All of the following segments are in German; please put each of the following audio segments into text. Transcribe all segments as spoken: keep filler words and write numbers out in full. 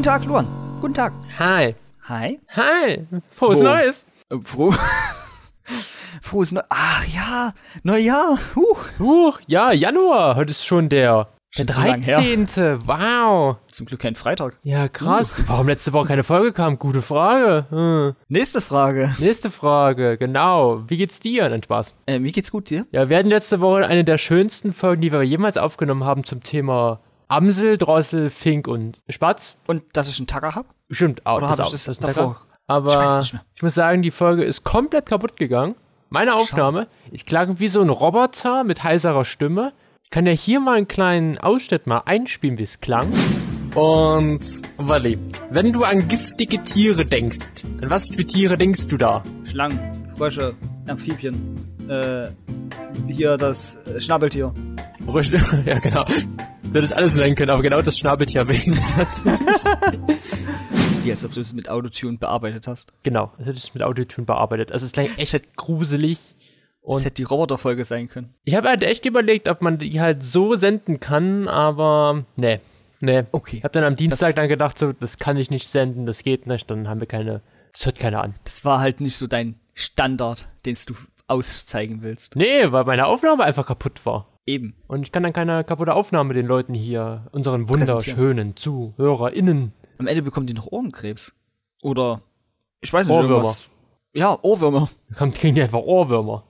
Tag, Luan. Guten Tag. Hi. Hi. Hi. Frohes Wo? Neues. Äh, froh. Frohes Neues. Ach ja, Neujahr. Huh. Huch, ja, Januar. Heute ist schon der, der Schon so lang her. dreizehnte. Wow. Zum Glück kein Freitag. Ja, krass. Warum letzte Woche keine Folge kam? Gute Frage. Hm. Nächste Frage. Nächste Frage, genau. Wie geht's dir? Nein, Spaß. Äh, mir geht's gut, dir? Ja, wir hatten letzte Woche eine der schönsten Folgen, die wir jemals aufgenommen haben zum Thema Amsel, Drossel, Fink und Spatz. Und dass ich einen Tacker hab? Stimmt, auch. Oder das hab auch. ich das das ist davor? lecker. Aber Ich weiß nicht mehr. ich muss sagen, die Folge ist komplett kaputt gegangen. Meine Aufnahme. Ich klang wie so ein Roboter mit heiserer Stimme. Ich kann ja hier mal einen kleinen Ausschnitt mal einspielen, wie es klang. Und, Wally, wenn du an giftige Tiere denkst, an was für Tiere denkst du da? Schlangen, Frösche, Amphibien. Äh, hier das äh, Schnabeltier. Richtig, ja genau. Du hättest alles nennen können, aber genau das Schnabeltier erwähnt sie natürlich. Wie als ob du es mit Autotune bearbeitet hast. Genau, das hätte ich mit Autotune bearbeitet. Also es klang echt gruselig. Das Und hätte die Roboterfolge sein können. ich habe halt echt überlegt, ob man die halt so senden kann, aber nee, nee. Okay. Ich habe dann am Dienstag Das- dann gedacht, so, das kann ich nicht senden, das geht nicht, dann haben wir keine, das hört keiner an. Das war halt nicht so dein Standard, den du auszeigen willst. Nee, weil meine Aufnahme einfach kaputt war. Eben. Und ich kann dann keine kaputte Aufnahme den Leuten hier, unseren Präsentieren. wunderschönen ZuhörerInnen. Am Ende bekommt die noch Ohrenkrebs. Oder, ich weiß nicht, Ohrwürmer. irgendwas. Ja, Ohrwürmer. Dann kriegen die einfach Ohrwürmer.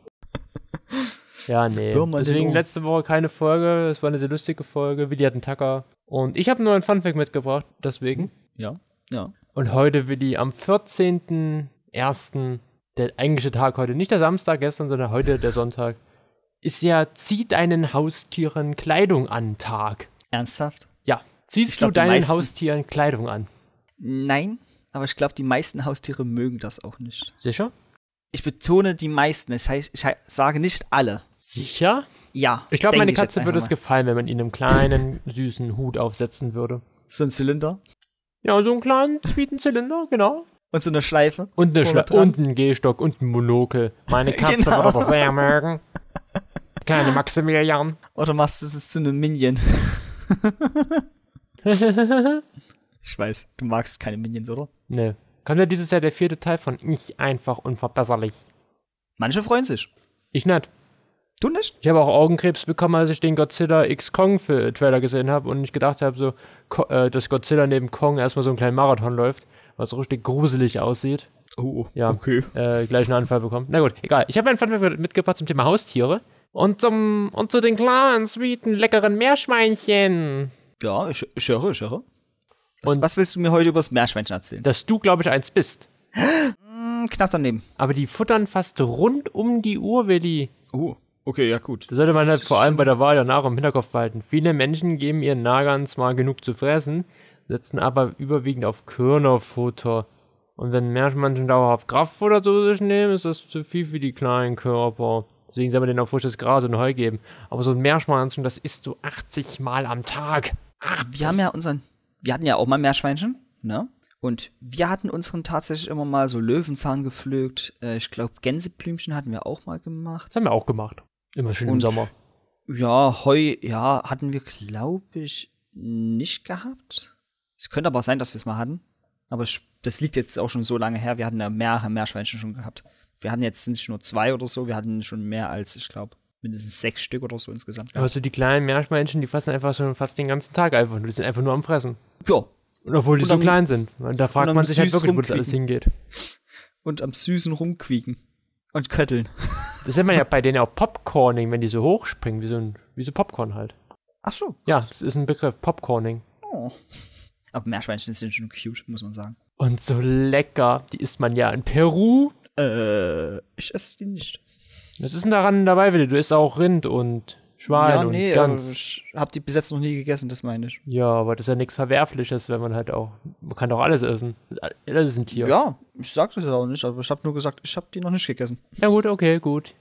Ja, nee. Würmer in den Deswegen Ohren. letzte Woche keine Folge, es war eine sehr lustige Folge, Willi hat einen Tacker. Und ich habe nur einen Funfact mitgebracht, deswegen. Ja, ja. Und heute, Willi, am vierzehnten ersten, der eigentliche Tag heute, nicht der Samstag gestern, sondern heute der Sonntag, ist ja Zieh deinen Haustieren Kleidung an Tag. Ernsthaft? Ja, ziehst Ich glaub, du die deinen meisten- Haustieren Kleidung an? Nein, aber ich glaube, die meisten Haustiere mögen das auch nicht. Sicher? Ich betone die meisten, das heißt, ich he- sage nicht alle. Sicher? Ja. Ich glaube, denke meine jetzt Katze würde einfach es gefallen, wenn man ihnen einen kleinen, süßen Hut aufsetzen würde. mal. So ein Zylinder Ja, so einen kleinen, sweeten Zylinder, genau. und so eine Schleife. Und, eine vorne Schla dran. und einen Gehstock und ein Monokel. Meine Katze Genau. würde das sehr mögen. Kleine Maximilian. Oder machst du es zu einem Minion? Ich weiß, du magst keine Minions, oder? Ne. Kommt ja dieses Jahr der vierte Teil von Ich einfach unverbesserlich. Manche freuen sich. Ich nicht. Du nicht? Ich habe auch Augenkrebs bekommen, als ich den Godzilla X Kong Trailer gesehen habe und ich gedacht habe, so, Ko äh, dass Godzilla neben Kong erstmal so einen kleinen Marathon läuft, was so richtig gruselig aussieht. Oh, Ja, okay. äh, gleich einen Anfall bekommen. Na gut, egal. Ich habe einen Funfact mitgebracht zum Thema Haustiere. Und zum und zu den kleinen, sweeten, leckeren Meerschweinchen. Ja, ich, ich höre, ich höre. Was, Und- was willst du mir heute über das Meerschweinchen erzählen? Dass du, glaube ich, eins bist. Hm, knapp daneben. Aber die futtern fast rund um die Uhr, Willi. Oh, okay, ja gut. Das sollte man halt vor allem bei der Wahl danach im Hinterkopf behalten. Viele Menschen geben ihren Nagern zwar genug zu fressen, setzen aber überwiegend auf Körnerfutter. Und wenn Meerschweinchen dauerhaft Kraftfutter zu sich nehmen, ist das zu viel für die kleinen Körper. Deswegen soll man denen auch frisches Gras und Heu geben. Aber so ein Meerschweinchen, das isst du achtzig Mal am Tag. Wir haben ja unseren, wir hatten ja auch mal Meerschweinchen, ne? Und wir hatten unseren tatsächlich immer mal so Löwenzahn gepflückt. Äh, ich glaube, Gänseblümchen hatten wir auch mal gemacht. Das haben wir auch gemacht. Immer schön im Und- Sommer. Ja, Heu, ja, hatten wir, glaube ich, nicht gehabt. Es könnte aber sein, dass wir es mal hatten. Aber ich, das liegt jetzt auch schon so lange her. Wir hatten ja mehr Meerschweinchen schon gehabt. Wir hatten jetzt nicht nur zwei oder so, wir hatten schon mehr als, ich glaube, mindestens sechs Stück oder so insgesamt Aber gehabt. so die kleinen Meerschweinchen, die fassen einfach schon fast den ganzen Tag einfach nur. Die sind einfach nur am Fressen. Ja, Und obwohl die Und so am- klein sind. Und da fragt und am man sich halt süß wirklich, wo das alles rumquieken. hingeht. und am süßen Rumquieken und Kötteln. Das nennt man ja bei denen auch Popcorning, wenn die so hochspringen, wie so ein, wie so Popcorn halt. Ach so. Ja, das ist ein Begriff, Popcorning. Oh. Aber Meerschweinchen sind schon cute, muss man sagen. Und so lecker, die isst man ja in Peru. Äh, ich esse die nicht. Was ist denn daran dabei, Willi? Du isst auch Rind und Schwein ja, und nee, äh, Gans. ich hab die bis jetzt noch nie gegessen, das meine ich. Ja, aber das ist ja nichts Verwerfliches, wenn man halt auch, man kann doch alles essen. Das ist ein Tier. Ja, ich sag das ja auch nicht, aber ich habe nur gesagt, ich habe die noch nicht gegessen. Ja gut, okay, gut.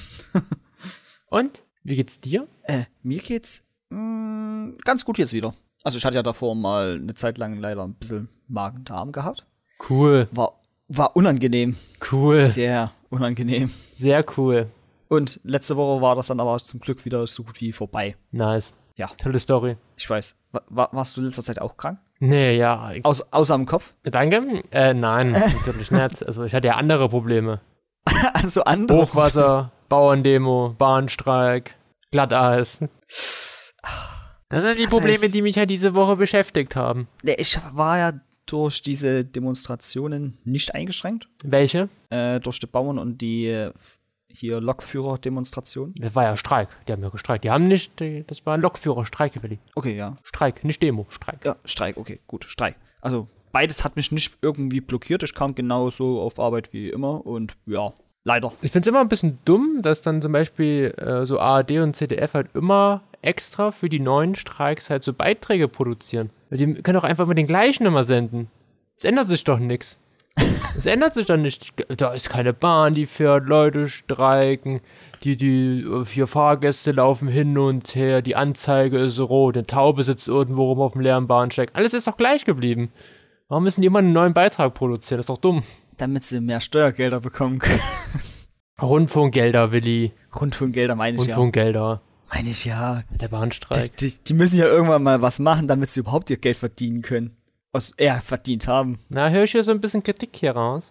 Und? Wie geht's dir? Äh, mir geht's mh, ganz gut jetzt wieder. Also ich hatte ja davor mal eine Zeit lang leider ein bisschen Magen-Darm gehabt. Cool, War, war unangenehm. cool, Sehr unangenehm. sehr cool. Und letzte Woche war das dann aber zum Glück wieder so gut wie vorbei. Nice. Ja. Tolle Story. Ich weiß. War, warst du in letzter Zeit auch krank? Nee, ja. Aus, außer am Kopf? Danke? Äh, nein, natürlich nicht. Also ich hatte ja andere Probleme. Also andere Hochwasser, Bauerndemo, Bahnstreik, Glatteis. Das sind die Probleme, die mich ja diese Woche beschäftigt haben. Ich war ja durch diese Demonstrationen nicht eingeschränkt. Welche? Äh, durch die Bauern und die äh, hier Lokführer-Demonstration. Das war ja Streik. Die haben ja gestreikt. Die haben nicht, das war Lokführer-Streik, Willi. Okay, ja. Streik, nicht Demo, Streik. Ja, Streik, okay, gut, Streik. Also beides hat mich nicht irgendwie blockiert. Ich kam genauso auf Arbeit wie immer und ja, leider. Ich finde es immer ein bisschen dumm, dass dann zum Beispiel äh, so A R D und Z D F halt immer extra für die neuen Streiks halt so Beiträge produzieren. Die können doch einfach mit den gleichen immer senden. Es ändert sich doch nichts. Es ändert sich doch nicht. Da ist keine Bahn, die fährt, Leute streiken, die, die vier Fahrgäste laufen hin und her, die Anzeige ist rot, eine Taube sitzt irgendwo rum auf dem leeren Bahnsteig. Alles ist doch gleich geblieben. Warum müssen die immer einen neuen Beitrag produzieren? Das ist doch dumm. Damit sie mehr Steuergelder bekommen können. Rundfunkgelder, Willi. Rundfunkgelder meine ich Rundfunkgelder. ja. Meine ich ja. Der Bahnstreik. Das, die, die müssen ja irgendwann mal was machen, damit sie überhaupt ihr Geld verdienen können. Was er verdient haben. Na, höre ich hier so ein bisschen Kritik hier raus.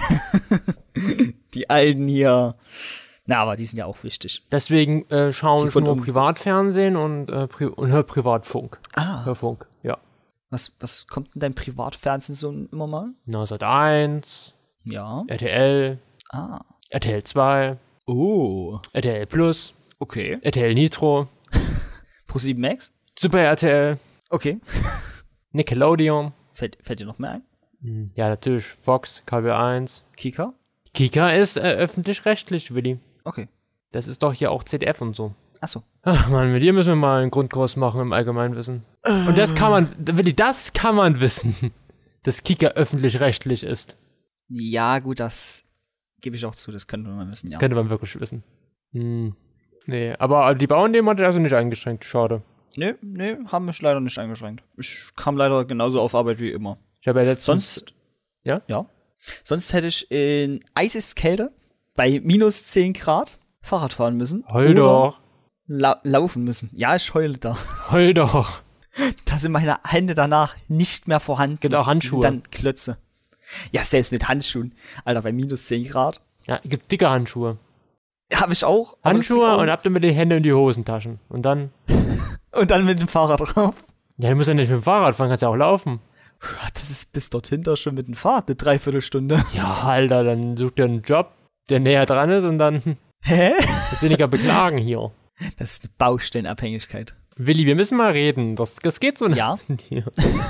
Die Alten hier. Na, aber die sind ja auch wichtig. Deswegen äh, schaue ich nur um Privatfernsehen und, äh, Pri und höre Privatfunk. Ah. Hörfunk, ja. Was, was kommt in deinem Privatfernsehen so immer mal? Na, Sat eins, Ja. R T L, Ah. R T L zwei, Oh. R T L Plus, Okay. R T L Nitro, ProSieben Max? Super R T L, Okay. Nickelodeon. Fällt, fällt dir noch mehr ein? Hm, ja, natürlich Fox, K B eins. Kika? Kika ist äh, öffentlich-rechtlich, Willi. Okay. Das ist doch hier auch Z D F und so. Achso. Ach Mann, mit dir müssen wir mal einen Grundkurs machen im Allgemeinwissen. Und das kann man, Willi, das kann man wissen, dass Kika öffentlich-rechtlich ist. Ja, gut, das gebe ich auch zu, das könnte man wissen, ja. Das könnte man wirklich wissen. Hm. Nee, aber die Bauerndemo hat er also nicht eingeschränkt, schade. Nee, nee, haben mich leider nicht eingeschränkt. Ich kam leider genauso auf Arbeit wie immer. Ich habe ja letztens... Sonst, ja? Ja. Sonst hätte ich in Eiseskälte bei minus zehn Grad Fahrrad fahren müssen. Heul doch. La laufen müssen. Ja, ich heule da. Heul doch. Da sind meine Hände danach nicht mehr vorhanden. Gibt auch Handschuhe. Die sind dann Klötze. Ja, selbst mit Handschuhen. Alter, bei minus zehn Grad. Ja, gibt dicke Handschuhe. Habe ich auch. aber es geht Handschuhe auch und nicht. habt ihr mit den Händen in die Hosentaschen. Und dann... Und dann mit dem Fahrrad drauf. Ja, du musst ja nicht mit dem Fahrrad fahren, kannst ja auch laufen. Das ist bis dorthin da schon mit dem Fahrrad eine Dreiviertelstunde. Ja, Alter, dann such dir einen Job, der näher dran ist und dann Hä? willst du weniger beklagen hier. Das ist eine Baustellenabhängigkeit. Willi, wir müssen mal reden. Das, das geht so nicht. Ja? Hier.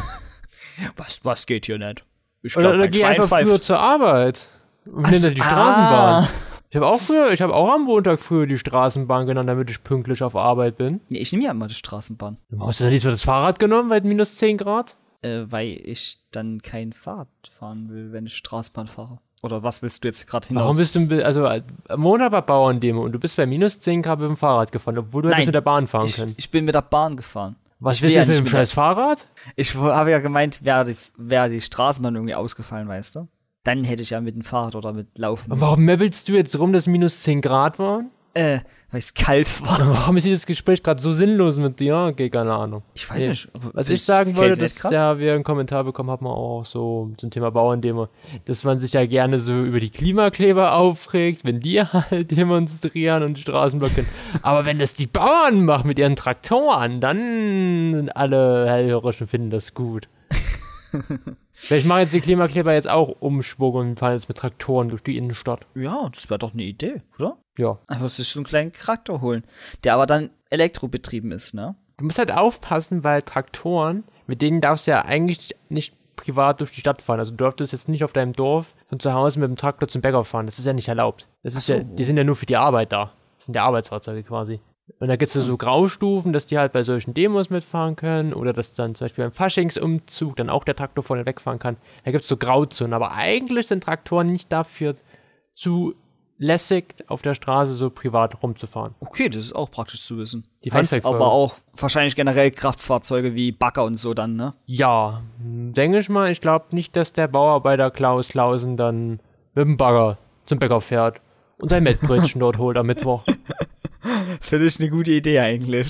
Was, was geht hier nicht? Ich Oder, glaub, oder mein geh Schwein einfach pfeift. früher zur Arbeit. Und Ach nimm so, dann die ah. Straßenbahn. Ich habe auch früher, ich habe auch am Montag früher die Straßenbahn genommen, damit ich pünktlich auf Arbeit bin. Nee, ich nehme ja immer die Straßenbahn. Hast du dann diesmal das Fahrrad genommen bei minus zehn Grad? Äh, weil ich dann kein Fahrrad fahren will, wenn ich Straßenbahn fahre. Oder was willst du jetzt gerade hinaus? Warum bist du, also am Montag war Bauerndemo und du bist bei minus zehn Grad mit dem Fahrrad gefahren, obwohl du hättest Nein, mit der Bahn fahren ich, können. ich bin mit der Bahn gefahren. Was ich willst will du ja jetzt mit nicht dem mit scheiß Fahrrad? Ich habe ja gemeint, wäre die, wär die Straßenbahn irgendwie ausgefallen, weißt du? Dann hätte ich ja mit dem Fahrrad oder mit Laufen Und müssen. warum mäppelst du jetzt rum, dass minus zehn Grad waren? Äh, weil es kalt war. Warum ist dieses Gespräch gerade so sinnlos mit dir? Okay, keine Ahnung. Ich weiß Nee. nicht. aber Was das ich sagen fällt wollte, mir dass nicht krass. ja wir einen Kommentar bekommen haben, auch so zum Thema Bauerndemo, dass man sich ja gerne so über die Klimakleber aufregt, wenn die halt demonstrieren und die Straßen blockieren. Aber wenn das die Bauern machen mit ihren Traktoren, dann sind alle Hellhörerischen finden das gut. Vielleicht machen jetzt die Klimakleber jetzt auch Umschwung und fahren jetzt mit Traktoren durch die Innenstadt. Ja, das wäre doch eine Idee, oder? Ja. Einfach sich so einen kleinen Traktor holen, der aber dann elektrobetrieben ist, ne? Du musst halt aufpassen, weil Traktoren, mit denen darfst du ja eigentlich nicht privat durch die Stadt fahren. Also du dürftest jetzt nicht auf deinem Dorf von zu Hause mit dem Traktor zum Bäcker fahren. Das ist ja nicht erlaubt. Das ist Ach so. ja, die sind ja nur für die Arbeit da. Das sind ja Arbeitsfahrzeuge quasi. Und da gibt es so Graustufen, dass die halt bei solchen Demos mitfahren können oder dass dann zum Beispiel beim Faschingsumzug dann auch der Traktor vorne wegfahren kann. Da gibt es so Grauzonen. Aber eigentlich sind Traktoren nicht dafür zulässig, auf der Straße so privat rumzufahren. Okay, das ist auch praktisch zu wissen. Die heißt Funfact-Folge. aber auch wahrscheinlich generell Kraftfahrzeuge wie Bagger und so dann, ne? Ja, denke ich mal. Ich glaube nicht, dass der Bauarbeiter Klaus Klausen dann mit dem Bagger zum Bäcker fährt und sein Mettbrötchen dort holt am Mittwoch. Finde ich eine gute Idee eigentlich.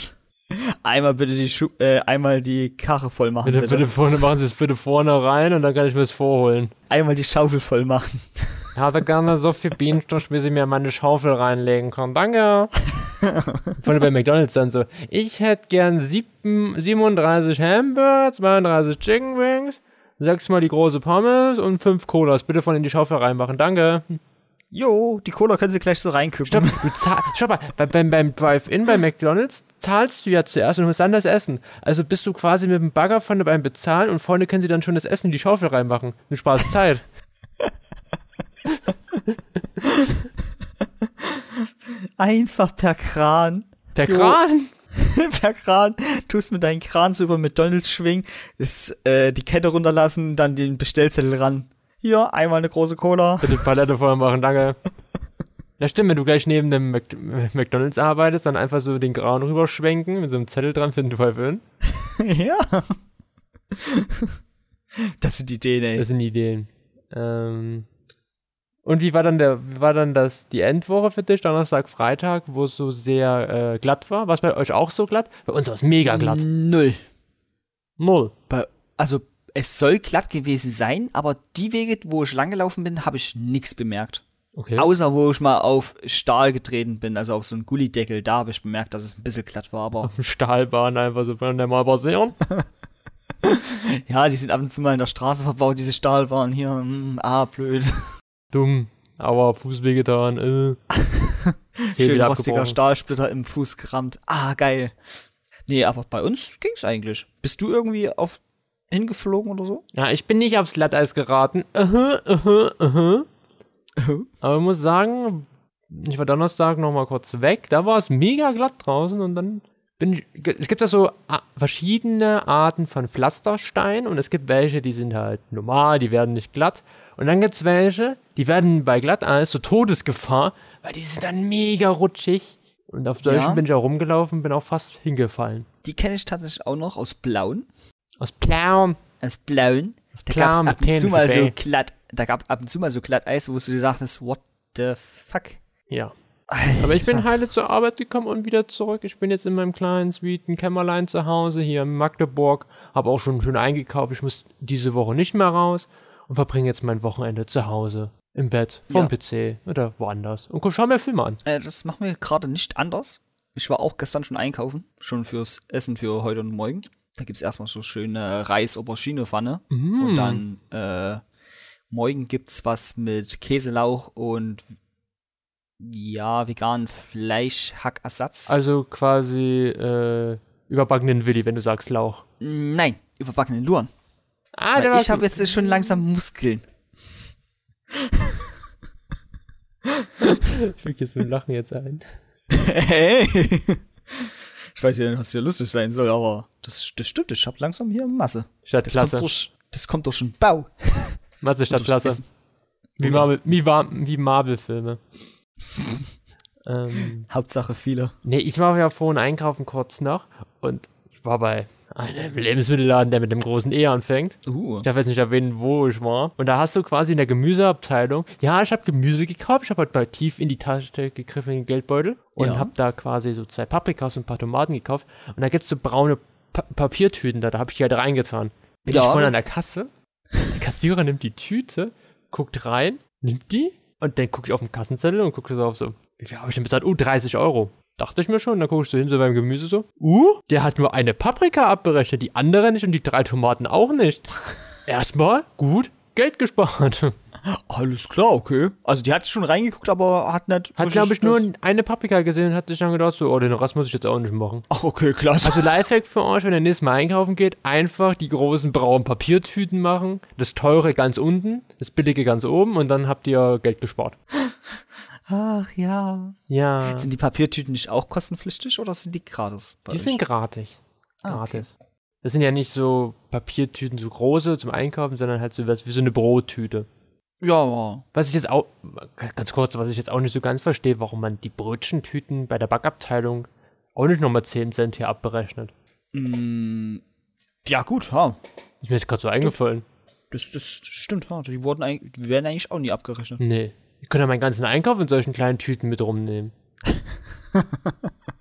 Einmal bitte die Schu äh, einmal die Karre voll machen. Bitte, Bitte, bitte vorne, machen Sie es bitte vorne rein und dann kann ich mir das vorholen. Einmal die Schaufel voll machen. Ich hätte gerne so viel Bienenstoff, bis ich mir meine Schaufel reinlegen kann. Danke. Vorne bei McDonalds dann so, ich hätte gern sieben, siebenunddreißig Hamburger, zweiunddreißig Chicken Wings, sechsmal die große Pommes und fünf Colas. Bitte von in die Schaufel reinmachen. Danke. Jo, die Cola können Sie gleich so reinkippen. Stopp, du zahl, stopp mal, bei, beim, beim Drive-In bei McDonalds zahlst du ja zuerst und holst dann das Essen. Also bist du quasi mit dem Bagger vorne beim Bezahlen und vorne können sie dann schon das Essen in die Schaufel reinmachen. Du sparst Zeit. Einfach per Kran. Per Jo. Kran? Per Kran. Tust mit deinen Kran so über McDonalds schwingen, das, äh, die Kette runterlassen, dann den Bestellzettel ran. Hier, einmal eine große Cola. Bitte Palette voll machen, danke. Ja stimmt, wenn du gleich neben dem Mac McDonalds arbeitest, dann einfach so den Kran rüberschwenken, mit so einem Zettel dran für den Drive-In. Ja. Das sind Ideen, ey. Das sind Ideen. Ähm, und wie war dann der, wie war dann das, die Endwoche für dich, Donnerstag, Freitag, wo es so sehr äh, glatt war? War es bei euch auch so glatt? Bei uns war es mega glatt. Null. Null. Bei, also, es soll glatt gewesen sein, aber die Wege, wo ich langgelaufen bin, habe ich nichts bemerkt. Okay. Außer, wo ich mal auf Stahl getreten bin, also auf so einen Gullideckel, da habe ich bemerkt, dass es ein bisschen glatt war, aber Auf dem Stahlbahn einfach so von der mal passieren. ja, die sind ab und zu mal in der Straße verbaut, diese Stahlbahnen hier, mm, ah, blöd. Dumm, aber Fuß wehgetan, äh. Zeh Schön wieder rostiger abgebrochen. Stahlsplitter im Fuß gerammt, ah, geil. Nee, aber bei uns ging's eigentlich. Bist du irgendwie auf hingeflogen oder so? Ja, ich bin nicht aufs Glatteis geraten. Aha, aha, aha. Aber ich muss sagen, ich war Donnerstag noch mal kurz weg, da war es mega glatt draußen und dann bin ich, es gibt ja so a- verschiedene Arten von Pflasterstein und es gibt welche, die sind halt normal, die werden nicht glatt und dann gibt es welche, die werden bei Glatteis so Todesgefahr, weil die sind dann mega rutschig und auf solchen Ja. bin ich auch rumgelaufen, bin auch fast hingefallen. Die kenne ich tatsächlich auch noch aus Blauen. Aus Plaum. Aus Blauen. Da Blau gab's mit ab und zu Penis, mal so ey. glatt, da gab ab und zu mal so glatt Eis, wo du dir dachtest, what the fuck? Ja. Aber ich bin heile zur Arbeit gekommen und wieder zurück. Ich bin jetzt in meinem kleinen, sweeten Kämmerlein zu Hause hier in Magdeburg. Habe auch schon schön eingekauft. Ich muss diese Woche nicht mehr raus und verbringe jetzt mein Wochenende zu Hause. Im Bett, vorm Ja. P C oder woanders. Und schau mir Filme an. Äh, das machen wir gerade nicht anders. Ich war auch gestern schon einkaufen, schon fürs Essen für heute und morgen. Da gibt's erstmal so schöne Reis-Aubergine-Pfanne. Mm. Und dann äh, morgen gibt's was mit Käselauch und ja, veganen Fleischhackersatz. Also quasi äh, überbackenen Willi, wenn du sagst Lauch. Nein, überbackenen Luren. Ah, Weil der war ich habe jetzt schon langsam Muskeln. Ich will jetzt mit Lachen jetzt ein. Hey. Ich weiß ja nicht, was hier lustig sein soll, aber das, das stimmt, ich hab langsam hier Masse. Statt Das Klasse. kommt durch, das kommt durch den Bau. Matze statt durchs Klasse. Essen. Wie Marvel, wie, Wa- wie Marvel-Filme. ähm, Hauptsache viele. nee, ich war ja vorhin einkaufen kurz noch und ich war bei einem Lebensmittelladen, der mit dem großen E anfängt. Uh. Ich darf jetzt nicht erwähnen, wo ich war. Und da hast du quasi in der Gemüseabteilung, ja, ich habe Gemüse gekauft, ich habe halt mal tief in die Tasche gegriffen, in den Geldbeutel und Ja. habe da quasi so zwei Paprikas und ein paar Tomaten gekauft und da gibt's so braune pa Papiertüten da, da habe ich die halt reingetan. Bin Ja, ich vorne das- an der Kasse, der Kassierer nimmt die Tüte, guckt rein, nimmt die und dann gucke ich auf den Kassenzettel und gucke so auf so, wie viel habe ich denn bezahlt? Oh, dreißig Euro. Dachte ich mir schon, dann gucke ich so hin, so beim Gemüse so, uh, der hat nur eine Paprika abberechnet, die andere nicht und die drei Tomaten auch nicht. Erstmal, gut, Geld gespart. Alles klar, okay. Also die hat schon reingeguckt, aber hat nicht... Hat, glaube ich, nur eine Paprika gesehen und hat sich dann gedacht, so, oh, den Rest muss ich jetzt auch nicht machen. Ach, okay, klasse. Also Lifehack für euch, wenn ihr nächstes Mal einkaufen geht, einfach die großen braunen Papiertüten machen, das teure ganz unten, das billige ganz oben und dann habt ihr Geld gespart. Ach ja. Ja, Sind die Papiertüten nicht auch kostenpflichtig oder sind die gratis? bei die euch? sind gratis. Ah, Gratis. Das sind ja nicht so Papiertüten, so große zum Einkaufen, sondern halt so was wie so eine Brottüte. Ja, ja. Was ich jetzt auch, ganz kurz, was ich jetzt auch nicht so ganz verstehe, warum man die Brötchentüten bei der Backabteilung auch nicht nochmal zehn Cent hier abberechnet. Mm, ja, gut, ha. Ist mir jetzt gerade so eingefallen. Das, das stimmt, ha. Die, wurden eigentlich, die werden eigentlich auch nie abgerechnet. Nee. Ich könnte ja meinen ganzen Einkauf in solchen kleinen Tüten mit rumnehmen.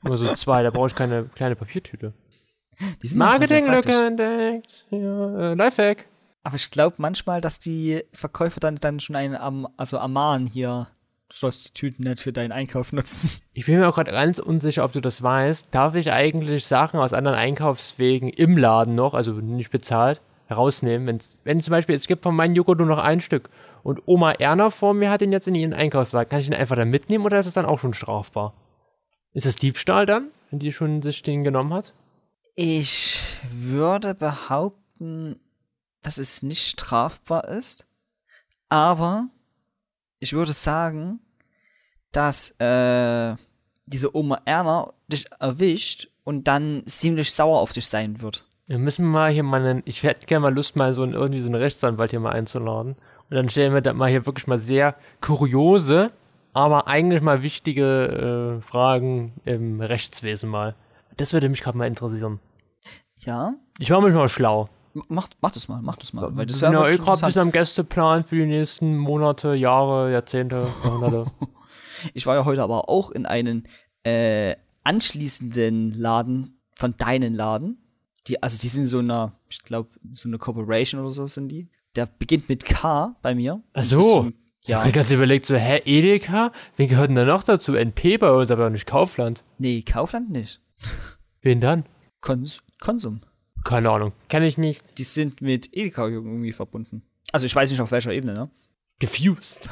Nur so zwei, da brauche ich keine kleine Papiertüte. Die sind manchmal sehr praktisch. Marketinglücke entdeckt. Ja, äh, Lifehack. Aber ich glaube manchmal, dass die Verkäufer dann, dann schon einen am, also ermahnen hier, du sollst die Tüten nicht für deinen Einkauf nutzen. Ich bin mir auch gerade ganz unsicher, ob du das weißt. Darf ich eigentlich Sachen aus anderen Einkaufswegen im Laden noch, also nicht bezahlt, herausnehmen? Wenn's, wenn zum Beispiel, es gibt von meinem Joghurt nur noch ein Stück und Oma Erna vor mir hat den jetzt in ihren Einkaufswagen, kann ich den einfach dann mitnehmen oder ist es dann auch schon strafbar? Ist es Diebstahl dann, wenn die schon sich den genommen hat? Ich würde behaupten, dass es nicht strafbar ist, aber ich würde sagen, dass äh, diese Oma Erna dich erwischt und dann ziemlich sauer auf dich sein wird. Wir müssen mal hier mal einen, ich hätte gerne mal Lust, mal so einen, irgendwie so einen Rechtsanwalt hier mal einzuladen. Und dann stellen wir da mal hier wirklich mal sehr kuriose, aber eigentlich mal wichtige äh, Fragen im Rechtswesen mal. Das würde mich gerade mal interessieren. Ja? Ich war mich mal schlau. Mach, mach das mal, mach das mal. Weil das wäre ja eh wirklich gerade ein bisschen am Gästeplan für die nächsten Monate, Jahre, Jahrzehnte, Jahrhunderte. Ich war ja heute aber auch in einen äh, anschließenden Laden von deinen Laden. Die, also die sind so eine, ich glaube, so eine Corporation oder so sind die. Der beginnt mit K bei mir. Ach so. Zum, ja. Ich habe ganz überlegt, so, hä, Edeka? Wen gehört denn da noch dazu? N P bei uns, aber auch nicht Kaufland. Nee, Kaufland nicht. Wen dann? Kons- Konsum. Keine Ahnung, kenne ich nicht. Die sind mit Edeka irgendwie verbunden. Also ich weiß nicht auf welcher Ebene, ne? Gefused.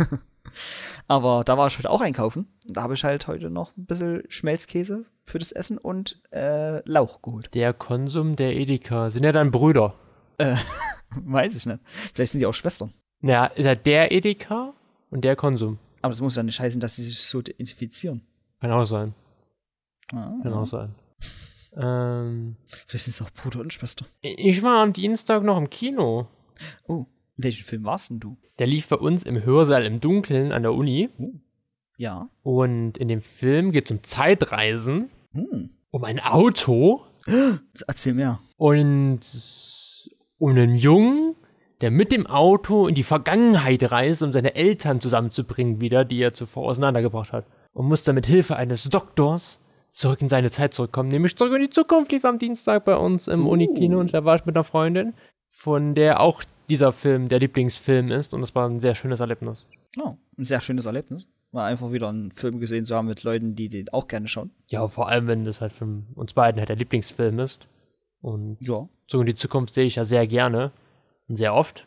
Aber da war ich heute auch einkaufen. Da habe ich halt heute noch ein bisschen Schmelzkäse für das Essen und äh, Lauch geholt. Der Konsum, der Edeka. Sind ja dann Brüder? Äh, weiß ich nicht. Vielleicht sind die auch Schwestern. Naja, ist ja der Edeka und der Konsum. Aber das muss ja nicht heißen, dass sie sich so identifizieren. Kann auch sein. Ah, Kann auch sein. Ähm, Vielleicht sind es auch Bruder und Schwester. ich war am Dienstag noch im Kino. Oh, in welchen Film warst denn du? Der lief bei uns im Hörsaal im Dunkeln an der Uni. Oh. Ja. Und in dem Film geht es um Zeitreisen, Hm. um ein Auto Erzähl mehr. und um einen Jungen, der mit dem Auto in die Vergangenheit reist, um seine Eltern zusammenzubringen wieder, die er zuvor auseinandergebracht hat. Und muss dann mit Hilfe eines Doktors zurück in seine Zeit zurückkommen, nämlich zurück in die Zukunft, lief am Dienstag bei uns im Uh. Unikino und da war ich mit einer Freundin, von der auch dieser Film der Lieblingsfilm ist und das war ein sehr schönes Erlebnis. Oh, ein sehr schönes Erlebnis. Mal einfach wieder einen Film gesehen zu haben mit Leuten, die den auch gerne schauen. Ja, vor allem, wenn das halt von uns beiden halt der Lieblingsfilm ist. Und Ja. Zurück in die Zukunft sehe ich ja sehr gerne und sehr oft.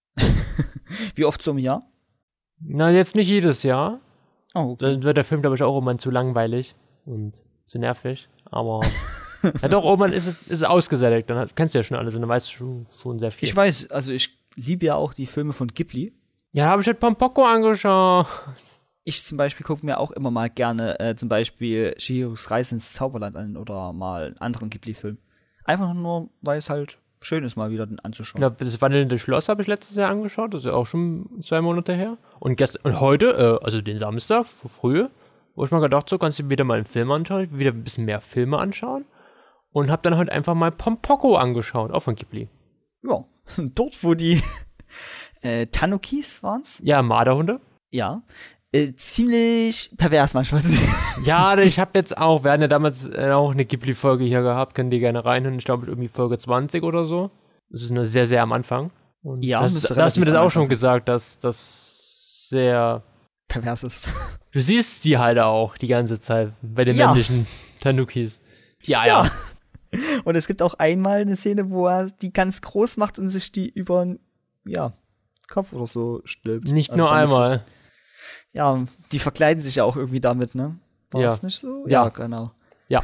Wie oft so im Jahr? Na, jetzt nicht jedes Jahr. Oh, okay. Dann wird der Film, glaube ich, auch irgendwann zu langweilig und zu nervig. Aber ja doch, irgendwann ist es, ist es ausgesättigt. Dann hat, kennst du ja schon alles und dann weißt du schon, schon sehr viel. Ich weiß, also ich liebe ja auch die Filme von Ghibli. Ja, habe ich halt Pompoko angeschaut. Ich zum Beispiel gucke mir auch immer mal gerne äh, zum Beispiel Chihiros Reise ins Zauberland an oder mal einen anderen Ghibli-Film. Einfach nur, weil es halt schön ist, mal wieder den anzuschauen. Ja, das Wandelnde Schloss habe ich letztes Jahr angeschaut. Das ist ja auch schon zwei Monate her. Und gestern und heute, äh, also den Samstag, früh, wo ich mal gedacht, so kannst du wieder mal einen Film anschauen, wieder ein bisschen mehr Filme anschauen. Und habe dann heute einfach mal Pompoko angeschaut, auch von Ghibli. Ja, dort, wo die äh, Tanukis waren's? Ja, Marderhunde. Ja. Äh, ziemlich pervers manchmal. Ja, ich habe jetzt auch, wir hatten ja damals äh, auch eine Ghibli-Folge hier gehabt, können die gerne reinhören. Ich glaube, irgendwie Folge zwanzig oder so. Das ist eine sehr, sehr am Anfang. Und Ja, das, müsste da hast du mir das relativ am auch schon Anfang gesagt, dass das sehr. pervers ist. Du siehst sie halt auch die ganze Zeit bei den Ja. männlichen Tanukis. Die Eier. Ja. Und es gibt auch einmal eine Szene, wo er die ganz groß macht und sich die über den ja, Kopf oder so stülpt. Nicht Also nur damit einmal. Sich, ja, die verkleiden sich ja auch irgendwie damit, ne? War Ja. das nicht so? Ja. Ja, genau. Ja.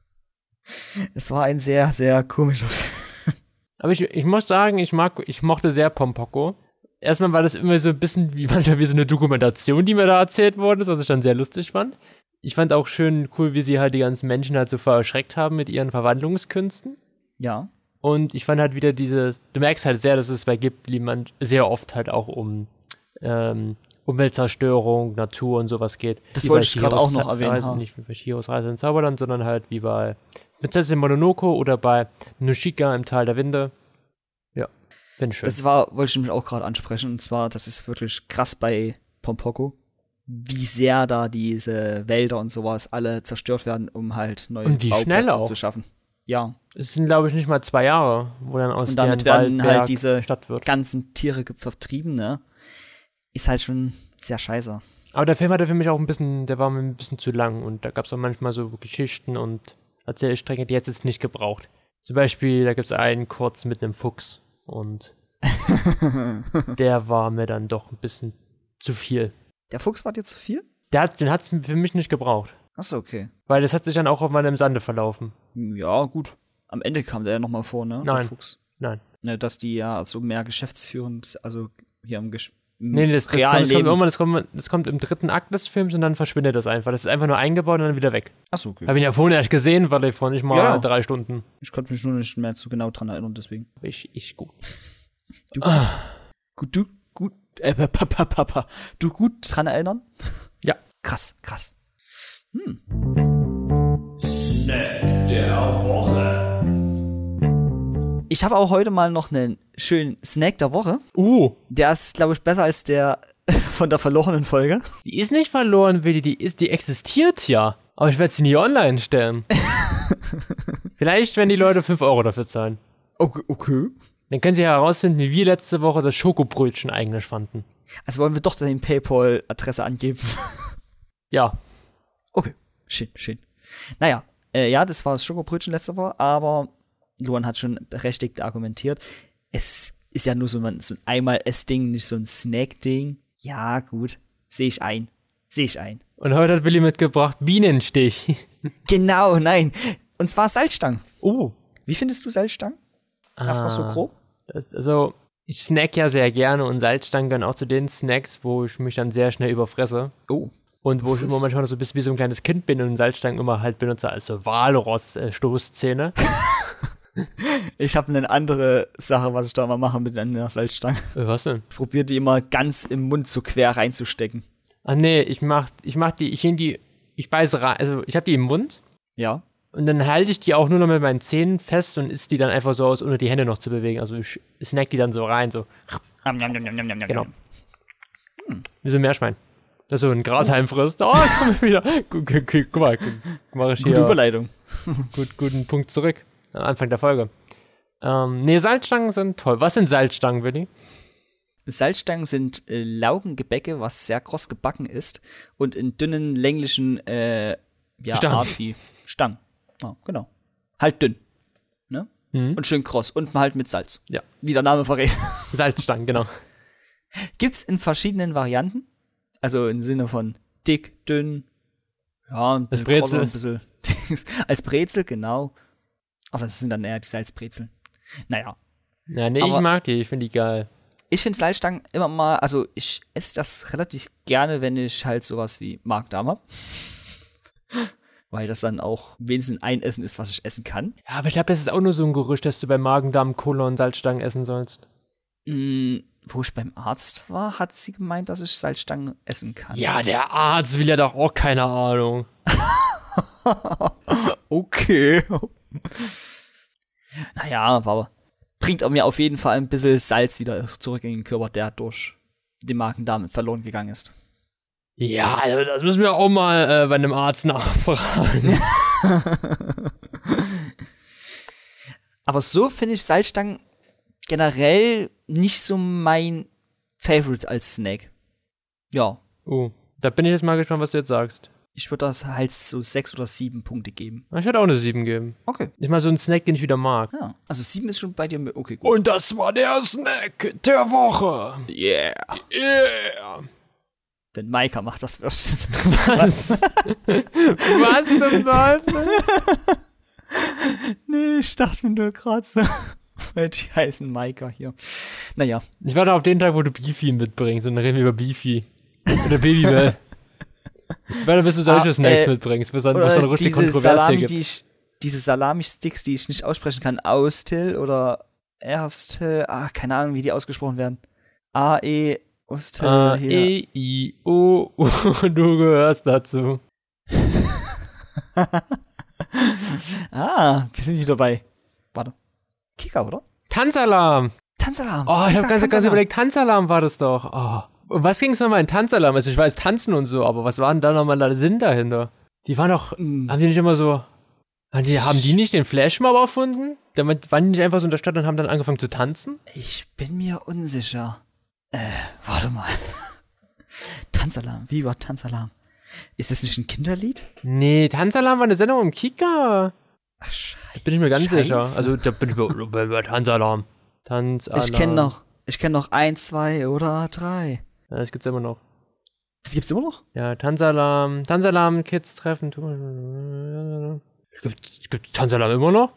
Es war ein sehr, sehr komischer Film. Aber ich, ich muss sagen, ich mag, ich mochte sehr Pompoko. Erstmal war das immer so ein bisschen wie, manchmal wie so eine Dokumentation, die mir da erzählt worden ist, was ich dann sehr lustig fand. Ich fand auch schön cool, wie sie halt die ganzen Menschen halt so erschreckt haben mit ihren Verwandlungskünsten. Ja. Und ich fand halt wieder diese, du merkst halt sehr, dass es bei Ghibli man sehr oft halt auch um ähm, Umweltzerstörung, Natur und sowas geht. Das Wie wollte bei ich gerade Chihiros auch noch erwähnen, Reise, ha. nicht wie bei Chihiros Reise ins Zauberland, sondern halt wie bei Prinzessin Mononoke oder bei Nushika im Tal der Winde. Ja, finde ich schön. Das war, wollte ich nämlich auch gerade ansprechen. Und zwar, das ist wirklich krass bei Pompoko. wie sehr da diese Wälder und sowas alle zerstört werden, um halt neue Und wie schnell Bauplätze auch. zu schaffen. Ja. Es sind, glaube ich, nicht mal zwei Jahre, wo dann aus Und damit der werden Waldberg halt diese Stadt wird. ganzen Tiere ge- vertrieben, ne? Ist halt schon sehr scheiße. Aber der Film hatte für mich auch ein bisschen, der war mir ein bisschen zu lang und da gab es auch manchmal so Geschichten und Erzählstränge, die hätte es nicht gebraucht. Zum Beispiel, da gibt es einen kurz mit einem Fuchs und der war mir dann doch ein bisschen zu viel. Der Fuchs war dir zu viel? Der hat, den hat es für mich nicht gebraucht. Achso, okay. Weil das hat sich dann auch auf meinem Sande verlaufen. Ja, gut. Am Ende kam der ja nochmal vor, ne? Der Nein. Fuchs. Nein. Ne, dass die ja so mehr geschäftsführend, also hier im, Gesch im Nee, nee, das, das, kommt, realen das, kommt Leben. irgendwann, das, kommt, das kommt im dritten Akt des Films und dann verschwindet das einfach. Das ist einfach nur eingebaut und dann wieder weg. Achso, okay. Habe ihn ja vorhin erst gesehen, weil ich vor nicht mal Ja, ja. drei Stunden. Ich konnte mich nur nicht mehr so genau dran erinnern, deswegen. Ich, ich gut. Du gut, du gut, äh, papa, papa, du gut dran erinnern? Ja. Krass, krass. Hm. Snack der Woche. Ich habe auch heute mal noch einen schönen Snack der Woche. Uh, Der ist, glaube ich, besser als der von der verlorenen Folge. die ist nicht verloren, Willi, die ist, die existiert ja. Aber ich werde sie nie online stellen. Vielleicht, wenn die Leute fünf Euro dafür zahlen. Okay, okay. Dann können sie herausfinden, wie wir letzte Woche das Schokobrötchen eigentlich fanden. Also wollen wir doch deine PayPal-Adresse angeben. Ja. Okay, schön, schön. Naja, äh, ja, das war das Schokobrötchen letzte Woche, aber Luan hat schon berechtigt argumentiert. Es ist ja nur so ein, so ein Einmal-Ess-Ding, nicht so ein Snack-Ding. Ja, gut, sehe ich ein. Sehe ich ein. Und heute hat Willi mitgebracht Bienenstich. Genau, nein. Und zwar Salzstangen. Oh. Wie findest du Salzstangen? Erstmal so Ah. grob? Das, also, ich snack ja sehr gerne und Salzstangen gehören auch zu den Snacks, wo ich mich dann sehr schnell überfresse. Oh. Und wo ich Frisst. immer manchmal so ein bisschen wie so ein kleines Kind bin und Salzstangen immer halt benutze als so Walross-Stoßzähne. Ich habe eine andere Sache, was ich da mal mache mit einer Salzstange. Äh, Was denn? Ich probiere die immer ganz im Mund so quer reinzustecken. Ah nee, ich mach, ich mach die, ich nehm die, ich beiße rein, also ich habe die im Mund Ja. und dann halte ich die auch nur noch mit meinen Zähnen fest und isst die dann einfach so aus, ohne die Hände noch zu bewegen. Also ich snack die dann so rein, so. Genau. Wie so ein Meerschwein. Das so ein Grashalm frisst. Oh, komm wieder. Guck, guck, guck, guck mal, guck, mach ich Gute hier Überleitung. gut, guten Punkt zurück. Am Anfang der Folge. Ähm, nee, Salzstangen sind toll. Was sind Salzstangen, Willi? Salzstangen sind äh, Laugengebäcke, was sehr kross gebacken ist und in dünnen, länglichen äh, ja, Stangen. Art wie Stangen. Ja, genau. Halt dünn. Ne? Mhm. Und schön kross. Und halt mit Salz. Ja. Wie der Name verrät. Salzstangen, genau. Gibt's in verschiedenen Varianten. Also im Sinne von dick, dünn, ja, ein Als bisschen Brezel. krosser, ein bisschen Dings. Als Brezel, genau. Aber das sind dann eher die Salzbrezeln. Naja. Ja, nee, ich Aber- mag die, ich finde die geil. Ich finde Salzstangen immer mal, also ich esse das relativ gerne, wenn ich halt sowas wie Magen-Darm hab. Weil das dann auch wenigstens ein Essen ist, was ich essen kann. Ja, aber ich glaube, das ist auch nur so ein Gerücht, dass du bei Magen-Darm Cola und Salzstangen essen sollst. Mm, wo ich beim Arzt war, hat sie gemeint, dass ich Salzstangen essen kann. Ja, der Arzt will ja doch auch keine Ahnung. Okay. Naja, aber bringt mir auf jeden Fall ein bisschen Salz wieder zurück in den Körper, der durch den Magen-Darm verloren gegangen ist. Ja, also das müssen wir auch mal äh, bei einem Arzt nachfragen. Aber so finde ich Salzstangen generell nicht so mein Favorite als Snack. Ja, Oh, da bin ich jetzt mal gespannt, was du jetzt sagst. ich würde das halt so sechs oder sieben Punkte geben. Ich würde auch eine sieben geben. Okay. Ich mal so einen Snack, den ich wieder mag. Ja, also sieben ist schon bei dir. Okay, gut. Und das war der Snack der Woche. Yeah. Yeah. Denn Maika macht das Würstchen. Was? Was zum Teufel? Nee, ich dachte mir nur gerade so. Weil die heißen Maika hier. Naja. Ich warte auf den Tag, wo du Beefy mitbringst und dann reden wir über Beefy. Oder Babybell. Warte, bis du solche Ah, Snacks äh, mitbringst, bis dann, bis Oder dann richtig diese Kontroverse hier Salami, gibt. die ich, diese Salami-Sticks, die ich nicht aussprechen kann, Austil oder Erstil, ah, keine Ahnung, wie die ausgesprochen werden. A, E, Austil, A, hier. E, I, O, U, du gehörst dazu. Ah, wir sind wieder bei, warte, Kika, oder? Tanzalarm. Tanzalarm. Oh, ich Kika, hab ganz, ganz Tanzalarm. überlegt, Tanzalarm war das doch. Oh. Und was ging's nochmal in Tanzalarm? Also ich weiß Tanzen und so, aber was war denn da nochmal der Sinn dahinter? Die waren doch, Mm. haben die nicht immer so, haben die, haben die nicht den Flashmob erfunden? Damit waren die nicht einfach so in der Stadt und haben dann angefangen zu tanzen? Ich bin mir unsicher. Äh, warte mal. Tanzalarm, wie war Tanzalarm? Ist das nicht ein Kinderlied? Nee, Tanzalarm war eine Sendung im Kika. Ach, scheiße. Da bin ich mir ganz Scheiße. sicher. Also da bin ich mir, bei- bei Tanzalarm. Tanzalarm. Ich kenne noch, ich kenne noch ein, zwei oder drei. Ja, das gibt's immer noch. Das gibt's immer noch? Ja, Tanzalarm, Tanzalarm, Kids treffen. Gibt, gibt Tanzalarm immer noch?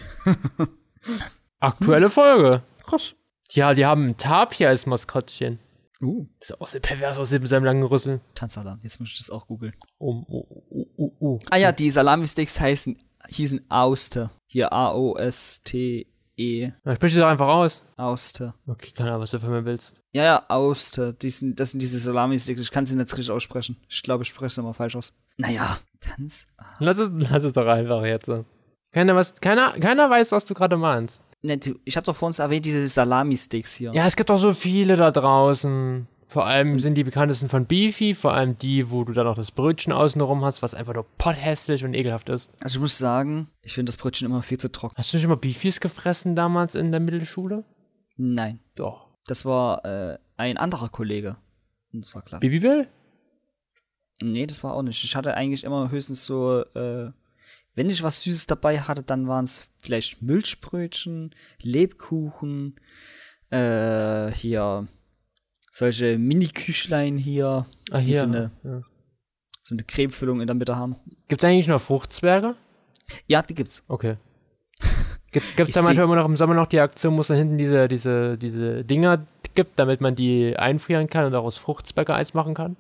Aktuelle Folge. Krass. Ja, die haben ein Tapir als Maskottchen. Uh. Das ist auch so pervers aussieht mit seinem langen Rüssel. Tanzalarm, jetzt muss ich das auch googeln. Oh, oh, oh, oh, oh. Ah ja, die Salami-Sticks heißen, hießen Auster. Hier A O S T E. Dann sprich es doch einfach aus. Auster. Okay, keine Ahnung, was du von mir willst. Ja, ja, Auster. Die sind, das sind diese Salami-Sticks. Ich kann sie nicht richtig aussprechen. Ich glaube, ich spreche es immer falsch aus. Naja, Tanz. Lass es, lass es doch einfach jetzt. so. Keiner, was, keiner, keiner weiß, was du gerade meinst. Ne, du, ich habe doch vor uns erwähnt, diese Salami-Sticks hier. Ja, es gibt doch so viele da draußen. Vor allem sind die bekanntesten von Beefy, vor allem die, wo du dann noch das Brötchen außenrum hast, was einfach nur potthässlich und ekelhaft ist. Also ich muss sagen, ich finde das Brötchen immer viel zu trocken. Hast du nicht immer Beefies gefressen damals in der Mittelschule? Nein. Doch. Das war äh, ein anderer Kollege in unserer Klasse. Babybell? Nee, das war auch nicht. Ich hatte eigentlich immer höchstens so, äh, wenn ich was Süßes dabei hatte, dann waren es vielleicht Milchbrötchen, Lebkuchen, äh, hier solche Mini-Küchlein hier, Ah, die hier. so eine, Ja. so eine Cremefüllung in der Mitte haben. Gibt's eigentlich noch Fruchtzwerge? Ja, die gibt's. Okay. Gibt, gibt's Ich da seh- manchmal immer noch im Sommer noch die Aktion, wo es dann hinten diese, diese, diese Dinger gibt, damit man die einfrieren kann und daraus Fruchtzwerge-Eis machen kann?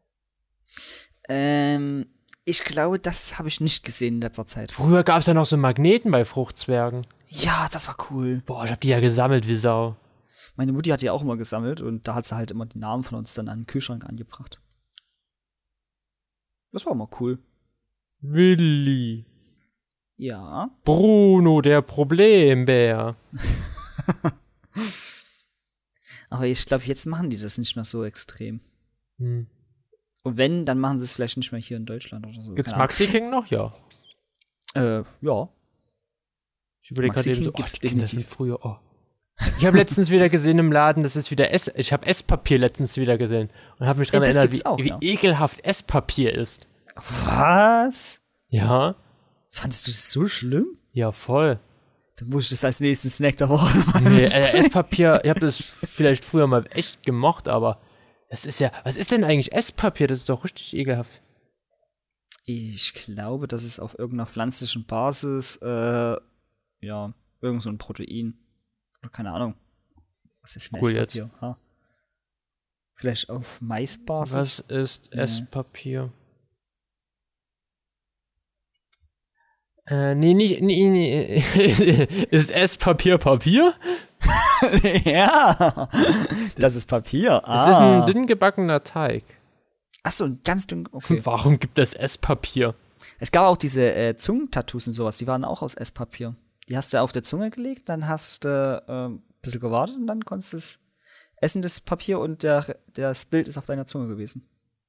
Ähm, ich glaube, das habe ich nicht gesehen in letzter Zeit. Früher gab's ja noch so Magneten bei Fruchtzwergen. Ja, das war cool. Boah, ich hab die ja gesammelt wie Sau. Meine Mutti hat die auch immer gesammelt und da hat sie halt immer die Namen von uns dann an den Kühlschrank angebracht. Das war immer cool. Willi. Ja. Bruno, der Problembär. Aber ich glaube, jetzt machen die das nicht mehr so extrem. Hm. Und wenn, dann machen sie es vielleicht nicht mehr hier in Deutschland oder so. Gibt's Keine Maxi King noch? Ja. Ahnung. Äh, ja. Ich überlege Maxi gerade eben King so, oh, gibt's ich kenn das definitiv. von früher. Oh. Ich habe letztens wieder gesehen im Laden, das ist wieder Ess. Ich habe Esspapier letztens wieder gesehen und habe mich daran Ja, das erinnert, gibt's wie, auch, wie ja. ekelhaft Esspapier ist. Was? Ja, Fandest du das so schlimm? ja, voll. Dann muss ich das als nächsten Snack der Woche machen. Nee, äh, Esspapier, ich habe das vielleicht früher mal echt gemocht, aber das ist ja, was ist denn eigentlich Esspapier? Das ist doch richtig ekelhaft. Ich glaube, das ist auf irgendeiner pflanzlichen Basis, äh, ja, irgend so ein Protein. Oder keine Ahnung. Was ist denn Cool Esspapier? Ha? Vielleicht auf Maisbasis? Was ist Nee. Esspapier? Äh, nee, nicht, nee, nee. Ist Esspapier Papier? Ja, das ist Papier. Es Ah. ist ein dünn gebackener Teig. Achso, ein ganz dünn. Okay. Warum gibt es Esspapier? Es gab auch diese äh, Zungentattoos und sowas, die waren auch aus Esspapier. Die hast du auf der Zunge gelegt, dann hast du äh, ein bisschen gewartet und dann konntest du es essen, das Papier, und der, das Bild ist auf deiner Zunge gewesen.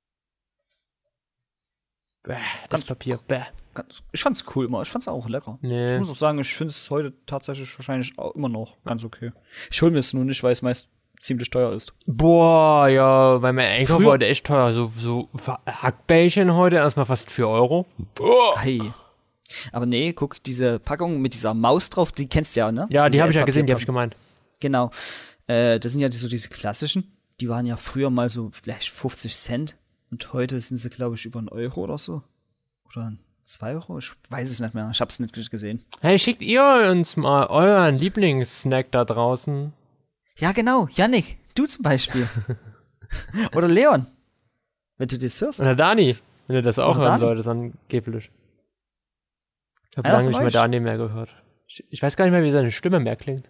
Bäh, Ganz- Esspapier, bäh. Ganz, ich fand's cool immer, ich fand's auch lecker. Nee. Ich muss auch sagen, ich finde es heute tatsächlich wahrscheinlich auch immer noch ganz okay. Ich hole mir es nur nicht, weil es meist ziemlich teuer ist. Boah, ja, weil mein Einkauf Früher- war heute echt teuer. So, so Hackbällchen heute erstmal fast vier Euro. Boah. Hey. Aber nee, guck, diese Packung mit dieser Maus drauf, die kennst du ja, ne? Ja, die Diese habe ich ja gesehen, die habe ich Esspapier- gemeint. Genau. Äh, das sind ja die- so diese klassischen. Die waren ja früher mal so vielleicht fünfzig Cent. Und heute sind sie, glaube ich, über einen Euro oder so. Oder zwei Euro? Ich weiß es nicht mehr. Ich hab's nicht gesehen. Hey, schickt ihr uns mal euren Lieblingssnack da draußen? Ja, genau. Yannick, du zum Beispiel. Oder Leon. Wenn du das hörst. Oder Dani, wenn du das auch Oder hören Dani. solltest, angeblich. Ich habe Einer lange von nicht mehr euch? Dani mehr gehört. Ich, ich weiß gar nicht mehr, wie seine Stimme mehr klingt.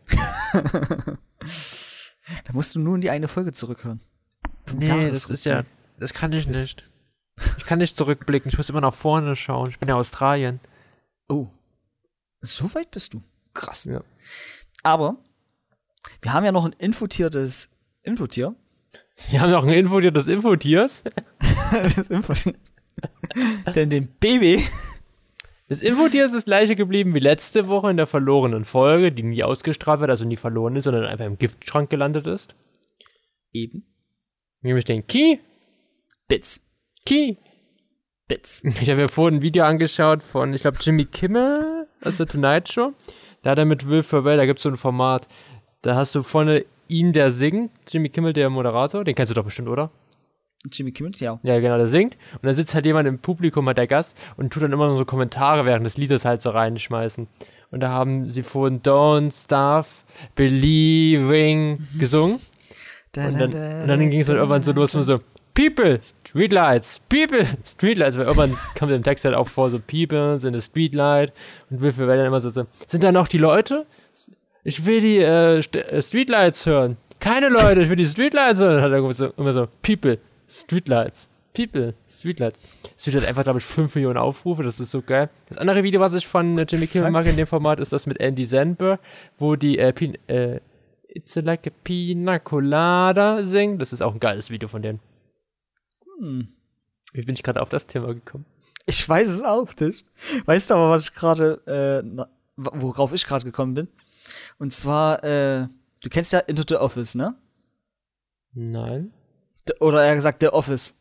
Da musst du nur in die eine Folge zurückhören. Vom Nee, das ist ja, Jahresrückblick. das kann ich Quiz. nicht. Ich kann nicht zurückblicken, ich muss immer nach vorne schauen. Ich bin ja Australien. Oh. So weit bist du. Krass. Ja. Aber wir haben ja noch ein infotiertes Infotier. Wir haben noch ein Infotier des Infotiers. Das Infotier. Denn den Baby. Das Infotier ist das gleiche geblieben wie letzte Woche in der verlorenen Folge, die nie ausgestrahlt wird, also nie verloren ist, sondern einfach im Giftschrank gelandet ist. Eben. Nämlich den Key. Bits. Key. Bits. Ich habe mir vorhin ein Video angeschaut von, ich glaube, Jimmy Kimmel aus der Tonight Show. Da hat er mit Will Ferrell, da gibt es so ein Format, da hast du vorne ihn, der singt, Jimmy Kimmel, der Moderator, den kennst du doch bestimmt, oder? Jimmy Kimmel, ja. Ja, genau, der singt. Und dann sitzt halt jemand im Publikum, hat der Gast, und tut dann immer so Kommentare während des Liedes halt so reinschmeißen. Und da haben sie vorhin Don't Stop Believing gesungen. Und dann, und dann ging es dann irgendwann so los, und so, People, Streetlights, People, Streetlights. Weil irgendwann kommt im Text halt auch vor, so People sind a Streetlight. Und Will Ferrell dann immer so, so, sind da noch die Leute? Ich will die äh, Streetlights hören. Keine Leute, ich will die Streetlights hören. Hat er so, immer so, People, Streetlights, People, Streetlights. Es wird halt einfach, glaube ich, fünf Millionen Aufrufe, das ist so geil. Das andere Video, was ich von äh, Jimmy Kimmel mag in dem Format, ist das mit Andy Samberg, wo die äh, Pin, äh, It's like a Pina Colada singt. Das ist auch ein geiles Video von denen. Hm. Wie bin ich gerade auf das Thema gekommen? Ich weiß es auch nicht. Weißt du aber, was ich gerade, äh, worauf ich gerade gekommen bin? Und zwar, äh, du kennst ja Into the Office, ne? Nein. D- Oder eher gesagt, The Office.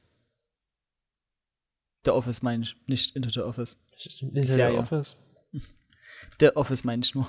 The Office meine ich, nicht Into the Office. Das ist in Serie. der Office. The Office meine ich nur.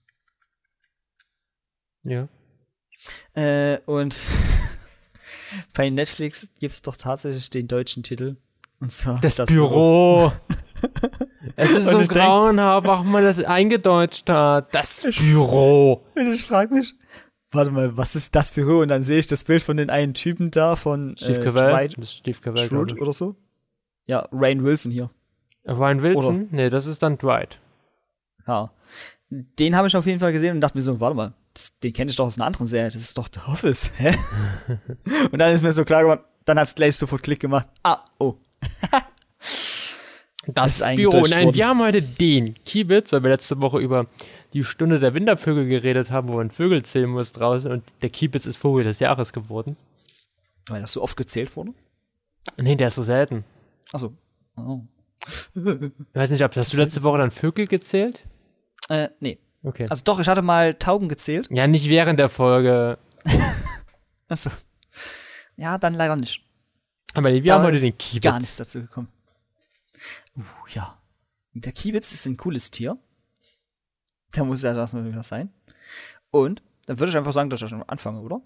Ja. Äh, und bei Netflix gibt's doch tatsächlich den deutschen Titel. Und zwar Das, das Büro. Es ist Und so ich denk- grauenhaft, warum man das eingedeutscht hat. Das Büro. Und ich frage mich, warte mal, was ist das Büro? Und dann sehe ich das Bild von den einen Typen da, von Steve äh, Carell. Dwight Das ist Steve Carell. glaub Schrute ich. oder so. Ja, Rainn Wilson hier. Ryan Wilson? Nee, das ist dann Dwight. Ja. Den habe ich auf jeden Fall gesehen und dachte mir so, warte mal, das, den kenne ich doch aus einer anderen Serie, das ist doch The Office, hä? Und dann ist mir so klar geworden, dann hat's gleich sofort Klick gemacht. Ah, oh. Das ist Büro. eingedeutscht Nein, worden. wir haben heute den Kiebitz, weil wir letzte Woche über die Stunde der Wintervögel geredet haben, wo man Vögel zählen muss draußen, und der Kiebitz ist Vogel des Jahres geworden. Weil das so oft gezählt wurde? Nee, der ist so selten. Achso. Oh. Ich weiß nicht, ob hast du letzte Woche dann Vögel gezählt? Äh, nee. Okay. Also doch, ich hatte mal Tauben gezählt. Ja, nicht während der Folge. Achso. Ja, dann leider nicht. Aber nee, wir Da haben heute ist den Kiebitz. gar nichts dazu gekommen. Uh, ja. Der Kiebitz ist ein cooles Tier. Da muss ja das mal wieder sein. Und dann würde ich einfach sagen, dass ich schon anfange, oder?